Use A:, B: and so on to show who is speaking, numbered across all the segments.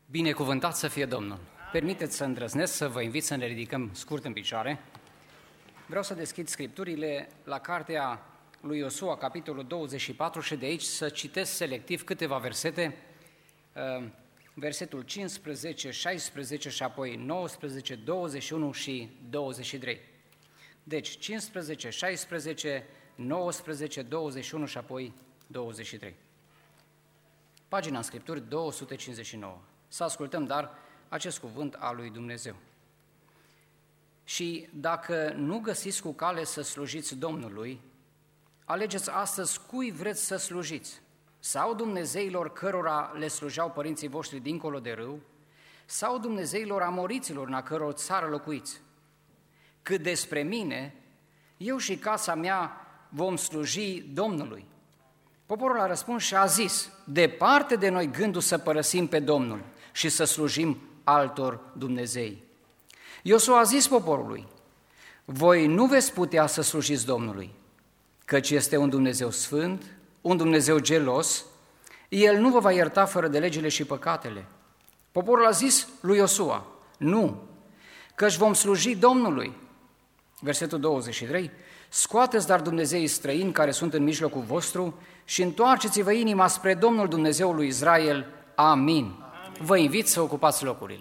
A: Binecuvântat să fie Domnul! Permiteți să îndrăznesc să vă invit să ne ridicăm scurt în picioare. Vreau să deschid scripturile la cartea lui Iosua, capitolul 24, și de aici să citesc selectiv câteva versete, versetul 15, 16 și apoi 19, 21 și 23. Deci 15, 16, 19, 21 și apoi 23. Pagina în Scripturi 259. Să ascultăm, dar, acest cuvânt al lui Dumnezeu. Și dacă nu găsiți cu cale să slujiți Domnului, alegeți astăzi cui vreți să slujiți, sau dumnezeilor cărora le slujeau părinții voștri dincolo de râu, sau dumnezeilor amoriților în a căror țară locuiți. Cât despre mine, eu și casa mea vom sluji Domnului. Poporul a răspuns și a zis: departe de noi gândul să părăsim pe Domnul și să slujim altor dumnezei. Iosua a zis poporului: voi nu veți putea să slujiți Domnului, căci este un Dumnezeu sfânt, un Dumnezeu gelos, El nu vă va ierta fără de legile și păcatele. Poporul a zis lui Iosua: nu, căci vom sluji Domnului. Versetul 23, scoateți dar dumnezeii străini care sunt în mijlocul vostru și întoarceți-vă inima spre Domnul Dumnezeul lui Israel. Amin. Vă invit să ocupați locurile.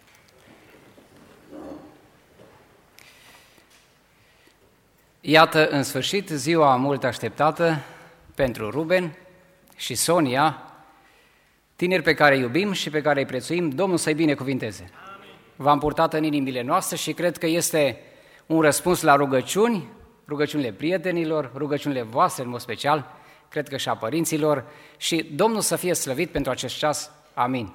A: Iată, în sfârșit, ziua mult așteptată pentru Ruben și Sonia, tineri pe care îi iubim și pe care îi prețuim. Domnul să-i binecuvinteze. V-am purtat în inimile noastre și cred că este un răspuns la rugăciuni, rugăciunile prietenilor, rugăciunile voastre în mod special, cred că și a părinților, și Domnul să fie slăvit pentru acest ceas. Amin.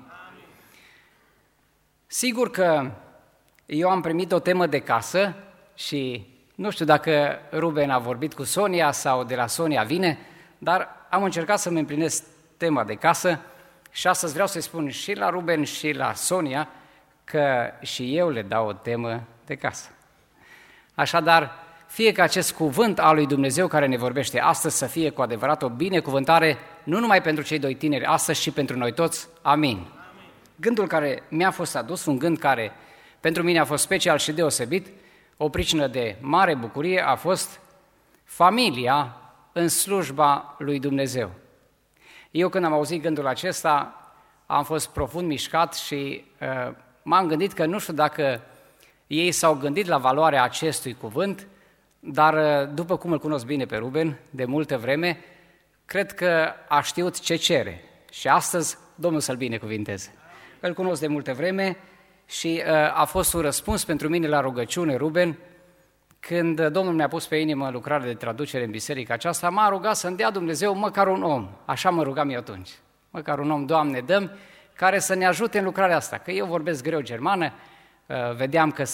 A: Sigur că eu am primit o temă de casă și nu știu dacă Ruben a vorbit cu Sonia sau de la Sonia vine, dar am încercat să-mi împlinesc tema de casă și astăzi vreau să-i spun și la Ruben și la Sonia că și eu le dau o temă de casă. Așadar, fie că acest cuvânt al lui Dumnezeu care ne vorbește astăzi să fie cu adevărat o binecuvântare, nu numai pentru cei doi tineri astăzi, ci pentru noi toți. Amin. Gândul care mi-a fost adus, un gând care pentru mine a fost special și deosebit, o pricină de mare bucurie, a fost familia în slujba lui Dumnezeu. Eu când am auzit gândul acesta, am fost profund mișcat și m-am gândit că nu știu dacă ei s-au gândit la valoarea acestui cuvânt, dar după cum îl cunosc bine pe Ruben, de multă vreme, cred că a știut ce cere și astăzi Domnul să-l binecuvinteze. Îl cunosc de multă vreme și a fost un răspuns pentru mine la rugăciune, Ruben, când Domnul mi-a pus pe inimă lucrarea de traducere în biserica aceasta, m-a rugat să-mi dea Dumnezeu măcar un om, așa mă rugam eu atunci, măcar un om, Doamne, dă-mi, care să ne ajute în lucrarea asta, că eu vorbesc greu germană, vedeam că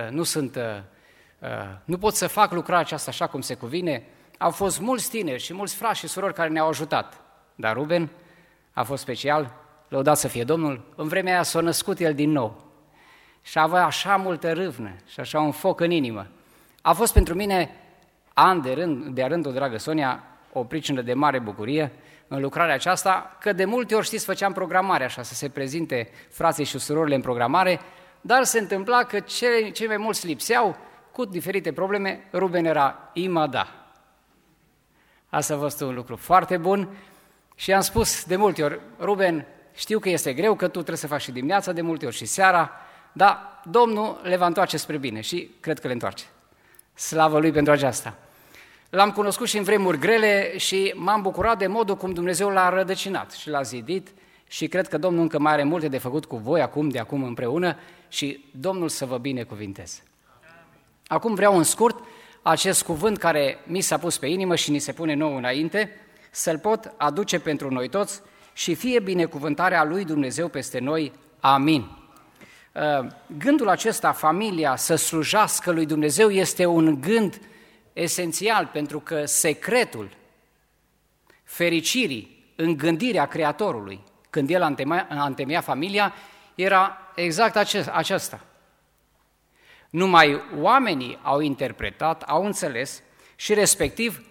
A: nu pot să fac lucrarea aceasta așa cum se cuvine. Au fost mulți tineri și mulți frați și surori care ne-au ajutat, dar Ruben a fost special, lăudat să fie Domnul. În vremea aia s-a născut el din nou și avea așa multă râvnă și așa un foc în inimă. A fost pentru mine, an de rând, o dragă Sonia, o pricină de mare bucurie în lucrarea aceasta, că de multe ori, știți, făceam programare așa, să se prezinte frații și surorile în programare, dar se întâmpla că cei mai mulți lipseau cu diferite probleme. Ruben era imada. Asta a fost un lucru foarte bun și am spus de multe ori: Ruben, știu că este greu, că tu trebuie să faci și dimineața, de multe ori și seara, dar Domnul le va întoarce spre bine și cred că le întoarce. Slavă Lui pentru aceasta. L-am cunoscut și în vremuri grele și m-am bucurat de modul cum Dumnezeu l-a rădăcinat și l-a zidit și cred că Domnul încă mai are multe de făcut cu voi de acum împreună și Domnul să vă binecuvinteze. Acum vreau în scurt acest cuvânt care mi s-a pus pe inimă și ni se pune nou înainte, să-l pot aduce pentru noi toți și fie binecuvântarea lui Dumnezeu peste noi. Amin. Gândul acesta, familia să slujească lui Dumnezeu, este un gând esențial, pentru că secretul fericirii în gândirea Creatorului, când El a întemeiat familia, era exact acesta. Numai oamenii au interpretat, au înțeles și respectiv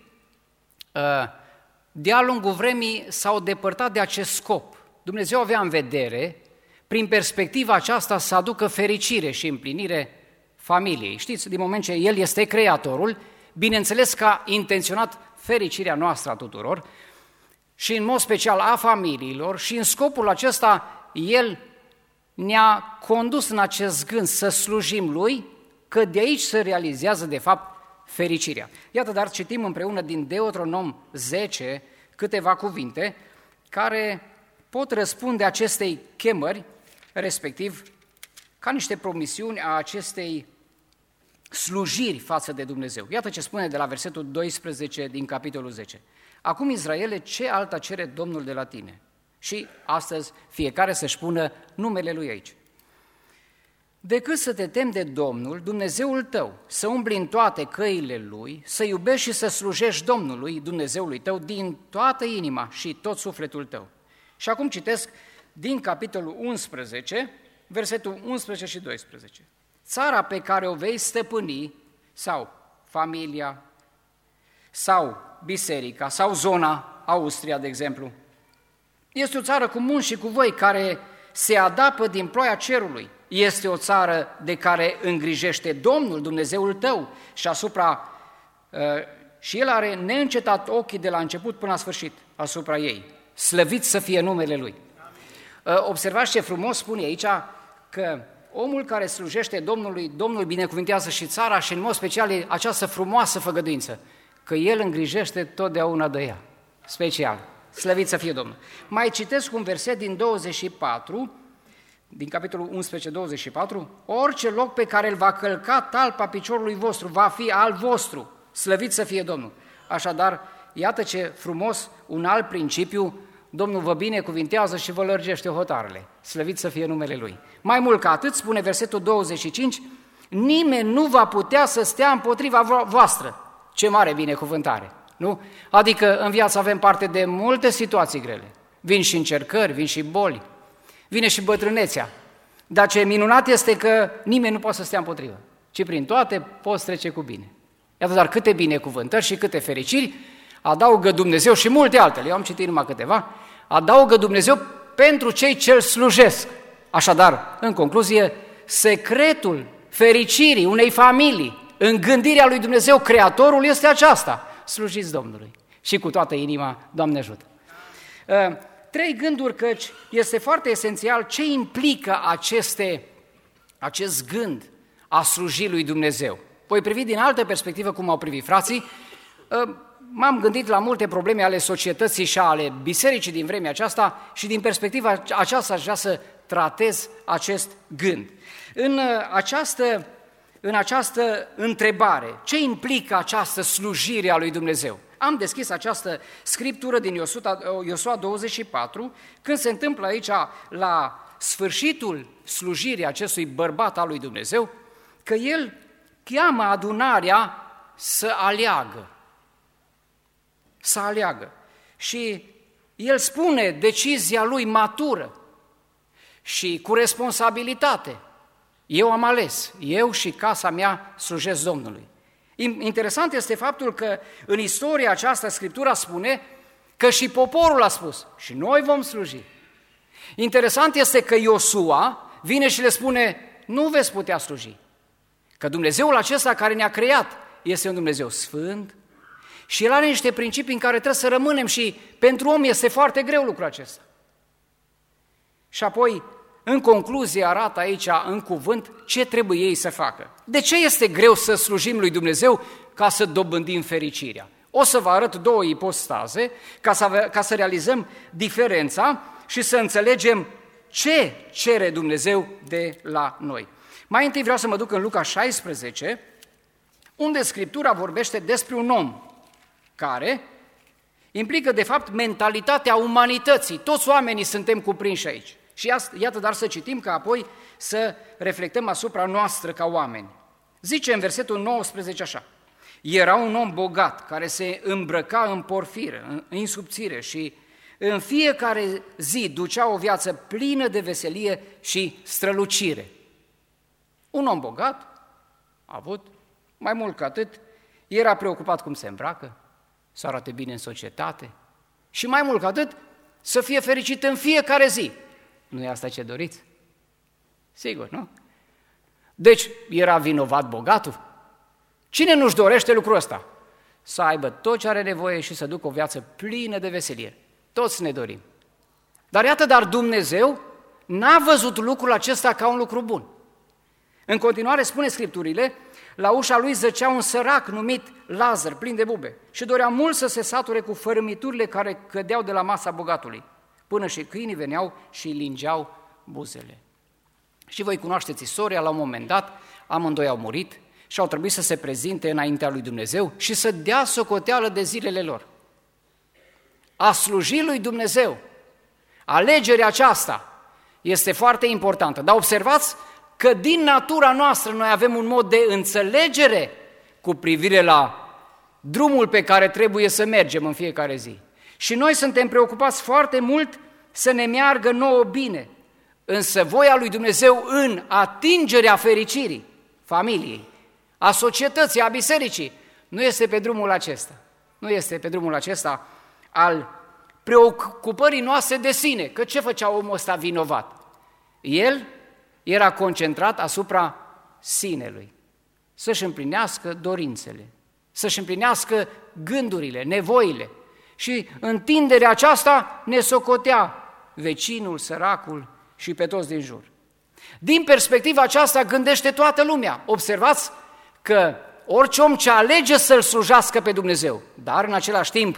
A: de-a lungul vremii s-au depărtat de acest scop. Dumnezeu avea în vedere prin perspectiva aceasta să aducă fericire și împlinire familiei. Știți, din moment ce El este Creatorul, bineînțeles că a intenționat fericirea noastră a tuturor și în mod special a familiilor și în scopul acesta El ne-a condus în acest gând să slujim Lui, că de aici se realizează de fapt fericirea. Iată, dar citim împreună din Deuteronom 10 câteva cuvinte care pot răspunde acestei chemări, respectiv ca niște promisiuni a acestei slujiri față de Dumnezeu. Iată ce spune de la versetul 12 din capitolul 10. Acum, Israele, ce alta cere Domnul de la tine? Și astăzi fiecare să-și pună numele lui aici. Decât să te temi de Domnul, Dumnezeul tău, să umbli în toate căile Lui, să iubești și să slujești Domnului, Dumnezeului tău, din toată inima și tot sufletul tău. Și acum citesc din capitolul 11, versetul 11 și 12. Țara pe care o vei stăpâni, sau familia, sau biserica, sau zona Austria, de exemplu, este o țară cu munți și cu voi, care se adapă din ploaia cerului. Este o țară de care îngrijește Domnul, Dumnezeul tău, și El are neîncetat ochii de la început până la sfârșit asupra ei. Slăvit să fie numele Lui. Observați ce frumos spune aici, că omul care slujește Domnului, Domnul binecuvintează și țara și în mod special această frumoasă făgăduință, că El îngrijește totdeauna de ea, special. Slăvit să fie Domnul. Mai citesc un verset din 24, din capitolul 11, 24, orice loc pe care îl va călca talpa piciorului vostru va fi al vostru, slăvit să fie Domnul. Așadar, iată ce frumos, un alt principiu, Domnul vă binecuvintează și vă lărgește hotarele, slăvit să fie numele Lui. Mai mult ca atât, spune versetul 25, nimeni nu va putea să stea împotriva voastră. Ce mare binecuvântare, nu? Adică în viață avem parte de multe situații grele, vin și încercări, vin și boli, vine și bătrânețea, dar ce minunat este că nimeni nu poate să stea împotrivă, ci prin toate poți trece cu bine. Iată, dar câte binecuvântări și câte fericiri adaugă Dumnezeu și multe altele, eu am citit numai câteva, adaugă Dumnezeu pentru cei ce îl slujesc. Așadar, în concluzie, secretul fericirii unei familii în gândirea lui Dumnezeu, Creatorul, este aceasta: slujiți Domnului. Și cu toată inima, Doamne ajută! 3 gânduri, căci este foarte esențial ce implică acest gând a sluji lui Dumnezeu. Voi privi din altă perspectivă cum au privit frații. M-am gândit la multe probleme ale societății și ale bisericii din vremea aceasta și din perspectiva aceasta aș vrea să tratez acest gând. În această întrebare, ce implică această slujire a lui Dumnezeu? Am deschis această scriptură din Iosua 24, când se întâmplă aici, la sfârșitul slujirii acestui bărbat al lui Dumnezeu, că el cheamă adunarea să aleagă. Și el spune decizia lui matură și cu responsabilitate: eu am ales, eu și casa mea slujesc Domnului. Interesant este faptul că în istoria aceasta Scriptura spune că și poporul a spus: și noi vom sluji. Interesant este că Iosua vine și le spune: nu veți putea sluji, că Dumnezeul acesta care ne-a creat este un Dumnezeu sfânt și El are niște principii în care trebuie să rămânem și pentru om este foarte greu lucrul acesta. Și apoi, în concluzie, arată aici în cuvânt ce trebuie ei să facă. De ce este greu să slujim lui Dumnezeu ca să dobândim fericirea? O să vă arăt 2 ipostaze ca să realizăm diferența și să înțelegem ce cere Dumnezeu de la noi. Mai întâi vreau să mă duc în Luca 16, unde Scriptura vorbește despre un om care implică, de fapt, mentalitatea umanității. Toți oamenii suntem cuprinși aici. Și iată, dar să citim, ca apoi să reflectăm asupra noastră ca oameni. Zice în versetul 19 așa: era un om bogat care se îmbrăca în porfiră, în subțire și în fiecare zi ducea o viață plină de veselie și strălucire. Un om bogat a avut, mai mult ca atât, era preocupat cum se îmbracă, să arate bine în societate și mai mult ca atât, să fie fericit în fiecare zi. Nu e asta ce doriți? Sigur, nu? Deci, era vinovat bogatul? Cine nu-și dorește lucrul ăsta? Să aibă tot ce are nevoie și să ducă o viață plină de veselie. Toți ne dorim. Dar Dumnezeu n-a văzut lucrul acesta ca un lucru bun. În continuare spune Scripturile, la ușa lui zăcea un sărac numit Lazar, plin de bube, și dorea mult să se sature cu fărâmiturile care cădeau de la masa bogatului, până și câinii veneau și îi lingeau buzele. Și voi cunoașteți istoria, la un moment dat, amândoi au murit și au trebuit să se prezinte înaintea lui Dumnezeu și să dea socoteală de zilele lor. A sluji lui Dumnezeu, alegerea aceasta este foarte importantă, dar observați că din natura noastră noi avem un mod de înțelegere cu privire la drumul pe care trebuie să mergem în fiecare zi. Și noi suntem preocupați foarte mult să ne meargă nouă bine, însă voia lui Dumnezeu în atingerea fericirii familiei, a societății, a bisericii, nu este pe drumul acesta. Nu este pe drumul acesta al preocupării noastre de sine, că ce făcea omul ăsta vinovat? El era concentrat asupra sinelui, să-și împlinească dorințele, să-și împlinească gândurile, nevoile. Și întinderea aceasta ne socotea vecinul, săracul și pe toți din jur. Din perspectiva aceasta gândește toată lumea. Observați că orice om ce alege să-L slujească pe Dumnezeu, dar în același timp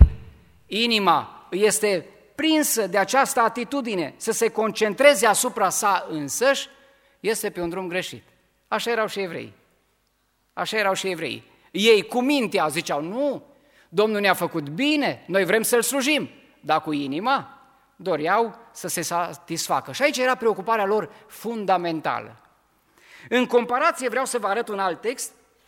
A: inima este prinsă de această atitudine să se concentreze asupra sa însăși, este pe un drum greșit. Așa erau și evreii. Așa erau și evreii. Ei cu mintea ziceau, nu, Domnul ne-a făcut bine, noi vrem să-L slujim, dar cu inima doreau să se satisfacă. Și aici era preocuparea lor fundamentală. În comparație vreau să vă arăt un alt text,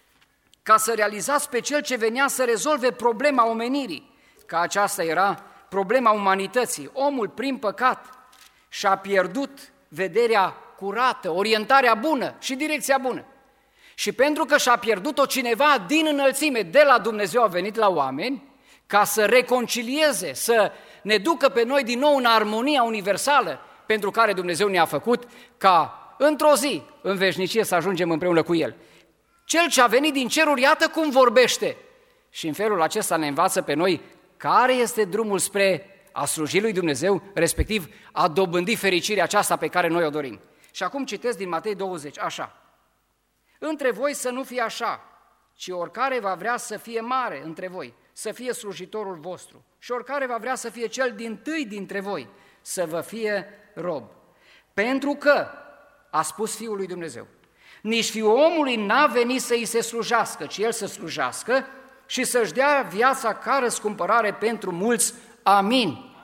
A: ca să realizați pe cel ce venea să rezolve problema omenirii, că aceasta era problema umanității. Omul prin păcat și-a pierdut vederea curată, orientarea bună și direcția bună. Și pentru că și-a pierdut-o, cineva din înălțime, de la Dumnezeu a venit la oameni ca să reconcilieze, să ne ducă pe noi din nou în armonia universală pentru care Dumnezeu ne-a făcut, ca într-o zi, în veșnicie, să ajungem împreună cu El. Cel ce a venit din ceruri, iată cum vorbește. Și în felul acesta ne învață pe noi care este drumul spre a sluji lui Dumnezeu, respectiv a dobândi fericirea aceasta pe care noi o dorim. Și acum citesc din Matei 20, așa. Între voi să nu fie așa, ci oricare va vrea să fie mare între voi, să fie slujitorul vostru, și oricare va vrea să fie cel dintâi dintre voi, să vă fie rob. Pentru că, a spus Fiul lui Dumnezeu, nici Fiul omului n-a venit să îi se slujească, ci El să slujească și să-și dea viața ca răscumpărare pentru mulți. Amin.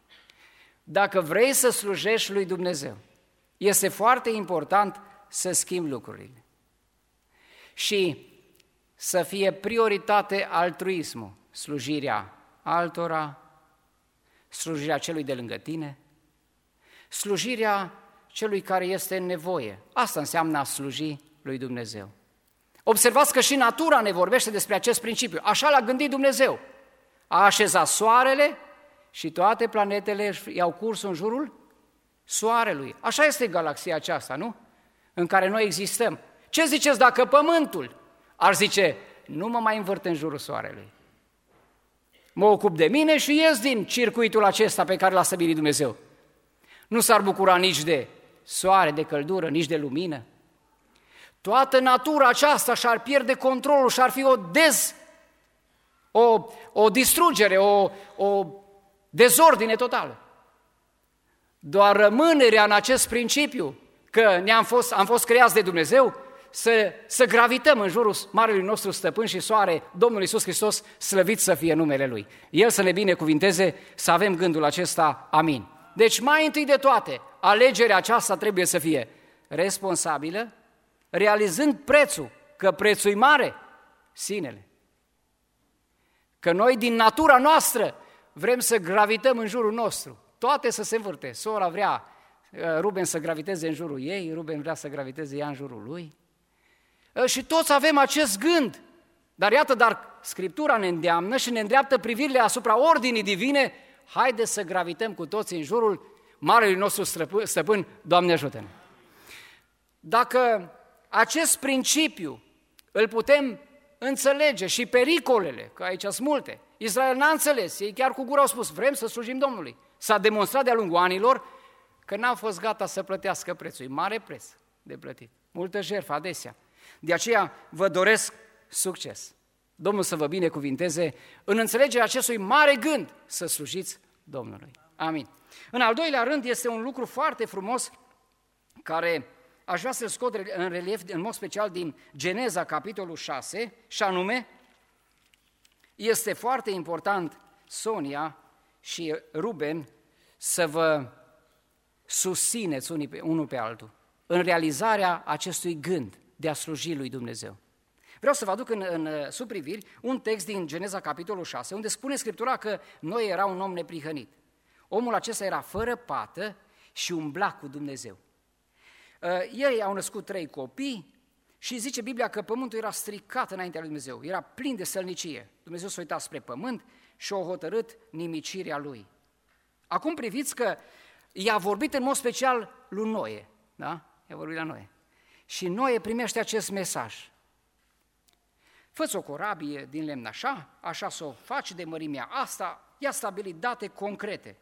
A: Dacă vrei să slujești lui Dumnezeu, este foarte important să schimbi lucrurile și să fie prioritate altruismul, slujirea altora, slujirea celui de lângă tine, slujirea celui care este în nevoie. Asta înseamnă a sluji lui Dumnezeu. Observați că și natura ne vorbește despre acest principiu. Așa l-a gândit Dumnezeu. A așezat soarele și toate planetele i-au curs în jurul soarelui. Așa este galaxia aceasta, nu? În care noi existăm. Ce ziceți dacă Pământul ar zice, nu mă mai învârt în jurul soarelui? Mă ocup de mine și ies din circuitul acesta pe care l-a stabilit Dumnezeu. Nu s-ar bucura nici de soare, de căldură, nici de lumină. Toată natura aceasta și-ar pierde controlul și ar fi o distrugere, o dezordine totală. Doar rămânerea în acest principiu, că am fost creați de Dumnezeu, să gravităm în jurul Marelui nostru Stăpân și Soare, Domnul Iisus Hristos, slăvit să fie numele Lui. El să ne binecuvinteze, să avem gândul acesta. Amin. Deci, mai întâi de toate, alegerea aceasta trebuie să fie responsabilă, realizând prețul, că prețul e mare, sinele. Că noi, din natura noastră, vrem să gravităm în jurul nostru, toate să se învârte. Sora vrea Ruben să graviteze în jurul ei, Ruben vrea să graviteze ea în jurul lui. Și toți avem acest gând. Dar Scriptura ne îndeamnă și ne îndreaptă privirile asupra ordinii divine. Haideți să gravităm cu toții în jurul Marelui nostru Stăpân, Doamne ajută-ne! Dacă acest principiu îl putem înțelege și pericolele, că aici sunt multe, Israel n-a înțeles, ei chiar cu gura au spus, vrem să slujim Domnului. S-a demonstrat de-a lungul anilor că n-au fost gata să plătească prețul. E mare preț de plătit, multă jertfă adesea. De aceea vă doresc succes. Domnul să vă binecuvinteze în înțelegerea acestui mare gând să slujiți Domnului. Amin. În al doilea rând este un lucru foarte frumos care aș vrea să-l scot în relief, în mod special din Geneza, capitolul 6, și anume, este foarte important, Sonia și Ruben, să vă susțineți unul pe altul în realizarea acestui gând de a sluji lui Dumnezeu. Vreau să vă aduc în supriviri un text din Geneza, capitolul 6, unde spune Scriptura că Noe era un om neprihănit. Omul acesta era fără pată și umbla cu Dumnezeu. Ei au născut 3 copii și zice Biblia că pământul era stricat înaintea lui Dumnezeu, era plin de sălnicie. Dumnezeu s-a uitat spre pământ și a hotărât nimicirea lui. Acum priviți că i-a vorbit în mod special lui Noe, da? I-a vorbit la Noe. Și Noe primește acest mesaj. Fă-ți o corabie din lemn așa să o faci de mărimea asta, i-a stabilit date concrete.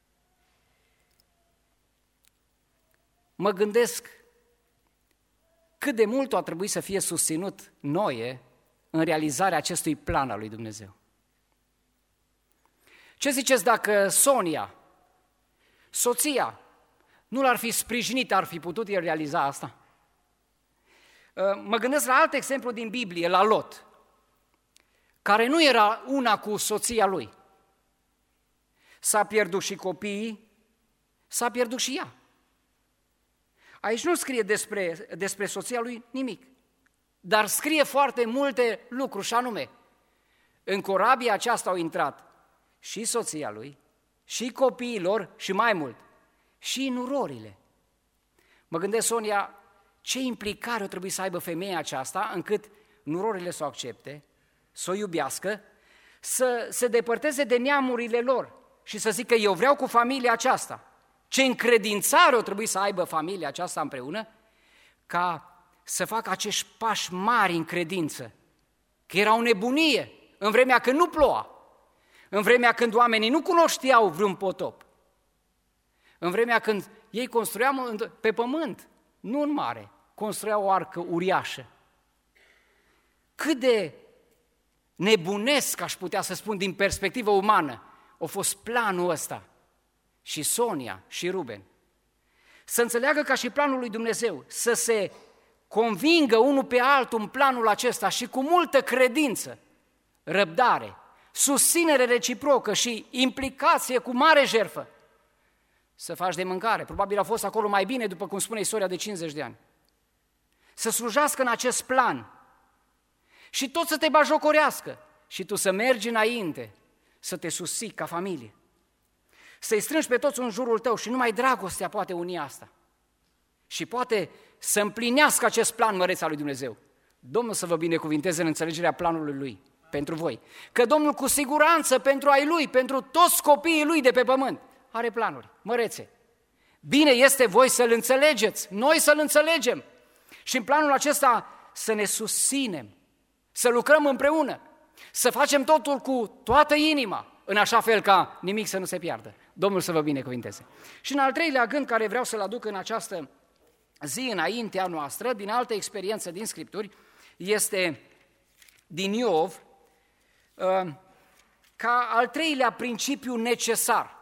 A: Mă gândesc cât de mult a trebuit să fie susținut Noe în realizarea acestui plan al lui Dumnezeu. Ce ziceți dacă Sonia, soția, nu l-ar fi sprijinit, ar fi putut el realiza asta? Mă gândesc la alt exemplu din Biblie, la Lot, care nu era una cu soția lui. S-a pierdut și copiii, s-a pierdut și ea. Aici nu scrie despre soția lui nimic, dar scrie foarte multe lucruri, și anume, în corabia aceasta au intrat și soția lui, și copiii lor, și mai mult, și nurorile. Mă gândesc, Sonia, ce implicare o trebuie să aibă femeia aceasta încât nurorile să o accepte, să o iubească, să se depărteze de neamurile lor și să zică eu vreau cu familia aceasta. Ce încredințare o trebuie să aibă familia aceasta împreună ca să facă acești pași mari în credință. Că era o nebunie în vremea când nu ploua, în vremea când oamenii nu cunoșteau vreun potop, în vremea când ei construiau pe pământ, nu în mare, construiau o arcă uriașă. Cât de nebunesc, aș putea să spun, din perspectivă umană, a fost planul ăsta. Și Sonia și Ruben. Să înțeleagă ca și planul lui Dumnezeu, să se convingă unul pe altul în planul acesta și cu multă credință, răbdare, susținere reciprocă și implicație cu mare jertfă, să faci de mâncare. Probabil a fost acolo mai bine, după cum spune istoria de 50 de ani. Să slujească în acest plan și tot să te bajocorească și tu să mergi înainte, să te susții ca familie. Să-i strângi pe toți în jurul tău și numai dragostea poate uni asta. Și poate să împlinească acest plan măreț al lui Dumnezeu. Domnul să vă binecuvinteze în înțelegerea planului Lui pentru voi. Că Domnul cu siguranță pentru ai Lui, pentru toți copiii Lui de pe pământ, are planuri mărețe. Bine este voi să-L înțelegeți, noi să-L înțelegem și în planul acesta să ne susținem, să lucrăm împreună, să facem totul cu toată inima, în așa fel ca nimic să nu se piardă. Domnul să vă binecuvinteze. Și în al treilea gând care vreau să-l aduc în această zi înaintea noastră, din altă experiență din Scripturi, este din Iov, ca al treilea principiu necesar.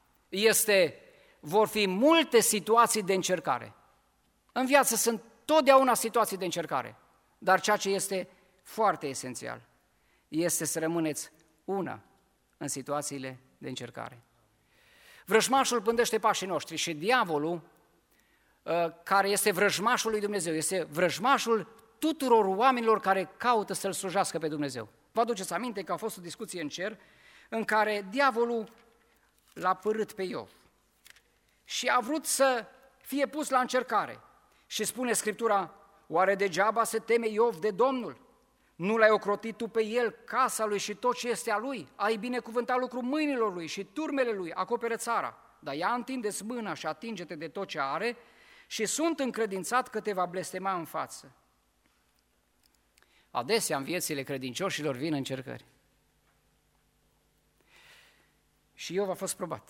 A: Vor fi multe situații de încercare. În viață sunt totdeauna situații de încercare, dar ceea ce este foarte esențial este să rămâneți una în situațiile de încercare. Vrăjmașul pândește pașii noștri și diavolul, care este vrăjmașul lui Dumnezeu, este vrăjmașul tuturor oamenilor care caută să-L slujească pe Dumnezeu. Vă aduceți aminte că a fost o discuție în cer în care diavolul l-a părât pe Iov și a vrut să fie pus la încercare. Și spune Scriptura, oare degeaba se teme Iov de Domnul? Nu l-ai ocrotit tu pe el, casa lui și tot ce este a lui? Ai binecuvântat lucrul mâinilor lui și turmele lui, acoperă țara. Dar ia întinde-ți mâna și atinge-te de tot ce are și sunt încredințat că te va blestema în față. Adesea în viețile credincioșilor vin încercări. Și Iov a fost probat.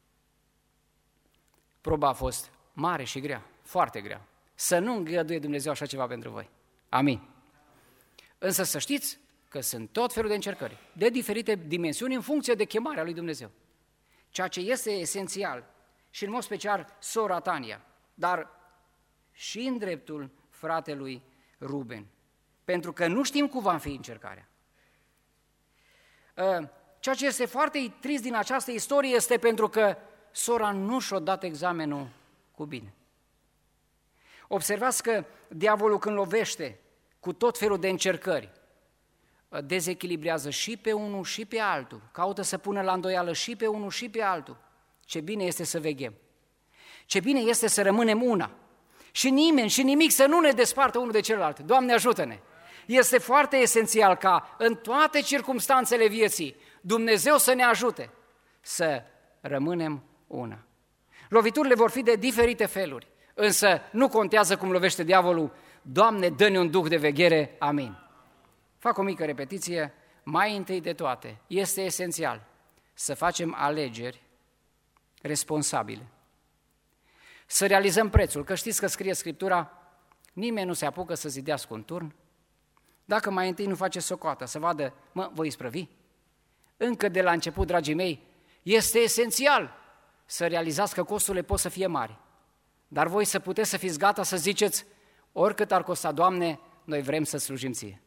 A: Proba a fost mare și grea, foarte grea. Să nu îngăduie Dumnezeu așa ceva pentru voi. Amin. Însă să știți că sunt tot felul de încercări, de diferite dimensiuni în funcție de chemarea lui Dumnezeu. Ceea ce este esențial și în mod special sora Tania, dar și în dreptul fratelui Ruben, pentru că nu știm cum va fi încercarea. Ceea ce este foarte trist din această istorie este pentru că sora nu și-a dat examenul cu bine. Observați că diavolul când lovește cu tot felul de încercări, dezechilibrează și pe unul și pe altul, caută să pună la îndoială și pe unul și pe altul. Ce bine este să veghem, ce bine este să rămânem una și nimeni și nimic să nu ne despartă unul de celălalt. Doamne, ajută-ne! Este foarte esențial ca în toate circumstanțele vieții Dumnezeu să ne ajute să rămânem una. Loviturile vor fi de diferite feluri, însă nu contează cum lovește diavolul. Doamne, dă-ne un duh de veghere, amin. Fac o mică repetiție. Mai întâi de toate, este esențial să facem alegeri responsabile. Să realizăm prețul, că știți că scrie Scriptura, nimeni nu se apucă să zidească un turn dacă mai întâi nu face socoată, să vadă, voi isprăvi? Încă de la început, dragii mei, este esențial să realizați că costurile pot să fie mari, dar voi să puteți să fiți gata să ziceți, oricât ar costa, Doamne, noi vrem să slujim Ție.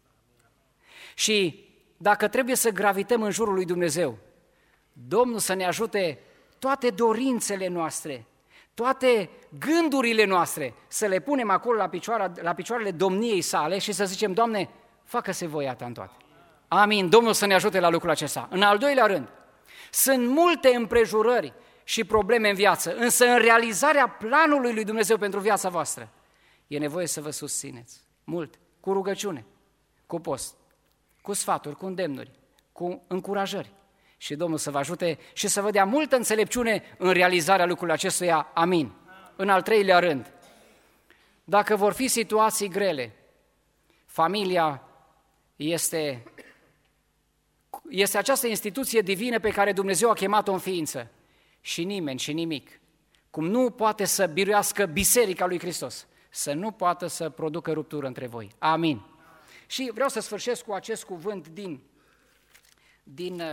A: Și dacă trebuie să gravităm în jurul lui Dumnezeu, Domnul să ne ajute toate dorințele noastre, toate gândurile noastre, să le punem acolo la picioarele domniei sale și să zicem, Doamne, facă-se voia Ta în toate. Amin. Domnul să ne ajute la lucrul acesta. În al doilea rând, sunt multe împrejurări și probleme în viață, însă în realizarea planului lui Dumnezeu pentru viața voastră, e nevoie să vă susțineți mult, cu rugăciune, cu post, cu sfaturi, cu îndemnuri, cu încurajări. Și Domnul să vă ajute și să vă dea multă înțelepciune în realizarea lucrului acestuia. Amin. În al treilea rând, dacă vor fi situații grele, familia este această instituție divină pe care Dumnezeu a chemat-o în ființă. Și nimeni și nimic, cum nu poate să biruiască Biserica lui Hristos, să nu poată să producă ruptură între voi. Amin. Și vreau să sfârșesc cu acest cuvânt din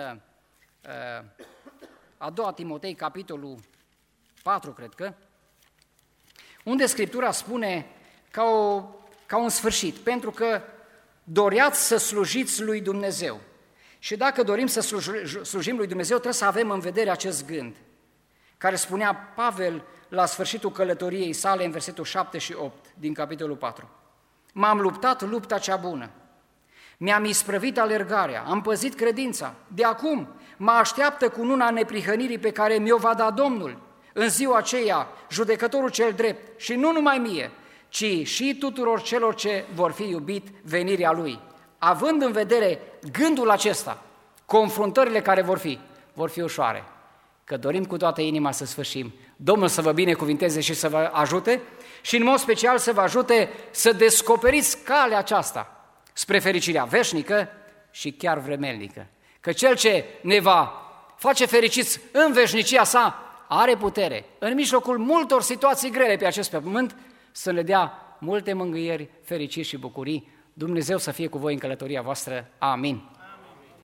A: a doua Timotei, capitolul 4, cred că, unde Scriptura spune ca un sfârșit, pentru că doreați să slujiți lui Dumnezeu. Și dacă dorim să slujim lui Dumnezeu, trebuie să avem în vedere acest gând, care spunea Pavel la sfârșitul călătoriei sale, în versetul 7 și 8 din capitolul 4. M-am luptat lupta cea bună, mi-am isprăvit alergarea, am păzit credința. De acum mă așteaptă cununa neprihănirii pe care mi-o va da Domnul. În ziua aceea, judecătorul cel drept, și nu numai mie, ci și tuturor celor ce vor fi iubit venirea Lui. Având în vedere gândul acesta, confruntările care vor fi ușoare, că dorim cu toată inima să sfârșim. Domnul să vă binecuvinteze și să vă ajute și în mod special să vă ajute să descoperiți calea aceasta spre fericirea veșnică și chiar vremelnică. Că Cel ce ne va face fericiți în veșnicia sa are putere, în mijlocul multor situații grele pe acest pământ, să le dea multe mângâieri, fericiri și bucurii. Dumnezeu să fie cu voi în călătoria voastră. Amin.